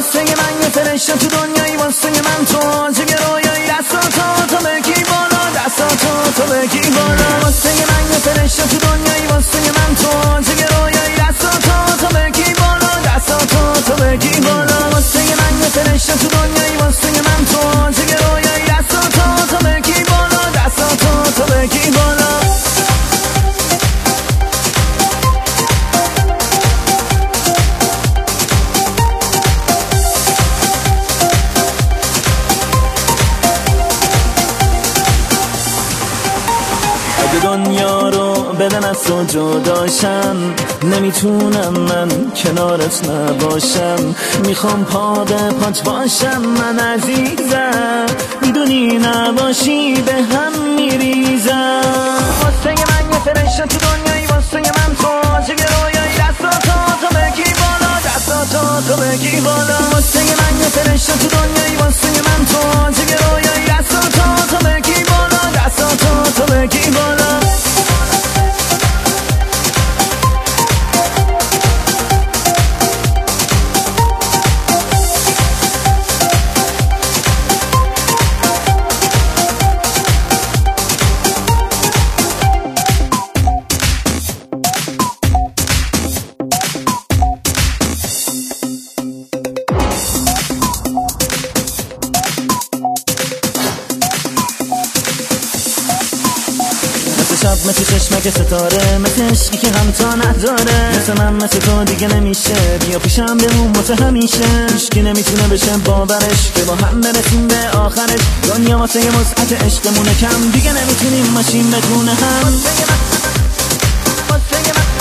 واسه من یه فرشته تو دنیایی، واسه من تو آجگ رویایی، دستاتو بگی بالا، دستاتو بگی بالا. واسه من یه فرشته تو دنیایی، واسه من تو آجگ رویایی، دستاتو بگی بالا، دستاتو بگی بالا. واسه من یه فرشته تو دنیایی، واسه من تو آجگ رویایی، دستاتو بگی بالا، دستاتو بگی بالا. دنیا رو بدن از تو جداشم، نمیتونم من کنارت نباشم. میخوام پا به پات باشم من عزیزم، میدونی نباشی به هم میریزم. واسه من یه فرشته تو دنیایی، واسه من تو آجگ رویایی، دستاتو بگی بالا، دستاتو بگی بالا. واسه من یه فرشته تو دنیایی، واسه من تو آجگ رویایی، دستاتو بگی بالا، دستاتو بگی بالا. شب مثل چشمک ستاره، مثل عشقی که همتا نداره. مثل من مثل تو دیگه نمیشه، بیا پیشم بمون واسه همیشه. هیچکی نمیتونه بشه باورش که با هم برسیم به آخرش. دنیا واسه یه وسعت عشقمونه کم، دیگه نمیتونیم ماشین بدون هم. واسه من